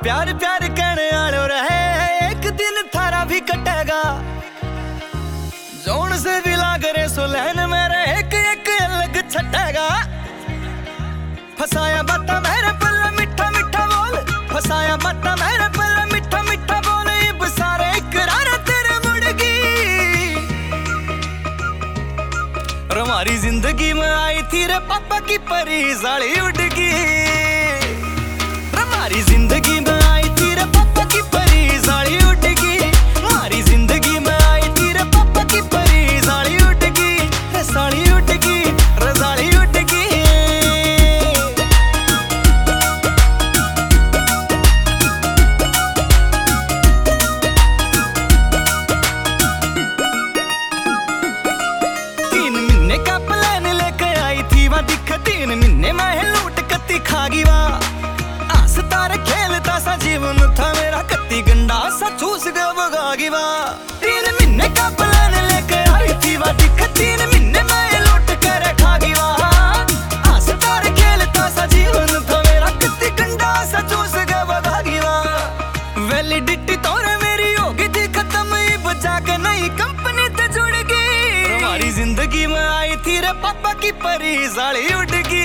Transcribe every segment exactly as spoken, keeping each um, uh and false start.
प्यार प्यार कहने आलो रहे, एक दिन थारा भी कटेगा। जोन से भी लाग रे सुलहन मेरे एक एक अलग छटेगा। फसाया बाता मेरे पल्ला मिठा मिठा बोल, फसाया बाता मेरे पल्ला मिठा मिठा बोल, इब सारे इकरार तेरे मुड़गी। और हमारी जिंदगी में आई थी रे पापा की परी साली उड़गी। हमारी जिंदगी में आई थी रे पापा की परी साली उड़गी। हमारी जिंदगी में आई थी रे पापा की परी साली उड़गी, रे साली उड़गी, रे साली उड़गी। तीन महीने का प्लान लेके आई थी वह दिख, तीन महीने में लूट कत्ती खागी वह। तारे खेलता सा जीवन था मेरा, कत्ती गंडा सा चूस गया बगागी वा। तीन महीने का प्लान लेके आई थी वा दिख, तीन महीने में लौट कर खागी वा। आस तारे खेलता सा जीवन था मेरा, कत्ती गंडा सा चूस गया बगागी वा। वैलिडिटी तोरे मेरी होगी थी खत्म, इब जाके नई कंपनी ते जुड़ गई। हमारी जिंदगी में आई थी रे पापा की परी साली उड़गी।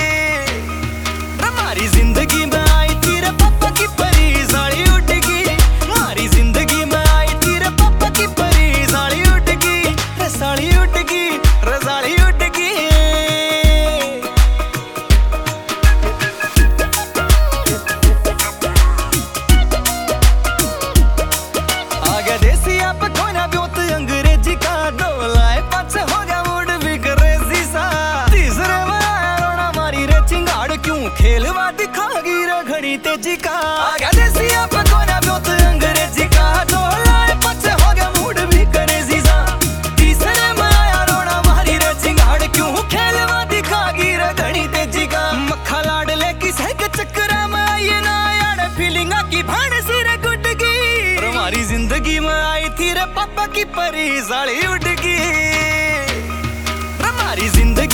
हमारी जिंदगी में आई थी रे पापा की परी साली उड़गी। हमारी जिंदगी में आई थी रे पापा की परी साली उड़गी, रे साली उड़गी, रे साली उड़गी। आगे देसी आप खोना ब्योत अंग्रेजी का, डोलाए पाछे हो गया मूड भी क्रेजी सा। तीसरे में आया रोना मारी रे चिंगाड़, क्यों खेलवा दिखागी रे घड़ी तेजी का। आगे देसी आप कोना ब्योत अंग्रेजी का, डोलाए पाछे हो गया मूड भी क्रेजी सा। तीसरे में आया रोना मारी रे चिंगाड़, क्यों खेलवा दिखागी रे घड़ी तेजी का। मक्खा लाडले किसे के चक्करा में आई ना यार, फीलिंगा की भाड़ सी रे गुडगी। हमारी जिंदगी में आई थी रे पापा की परी साली उड़गी। हमारी जिंदगी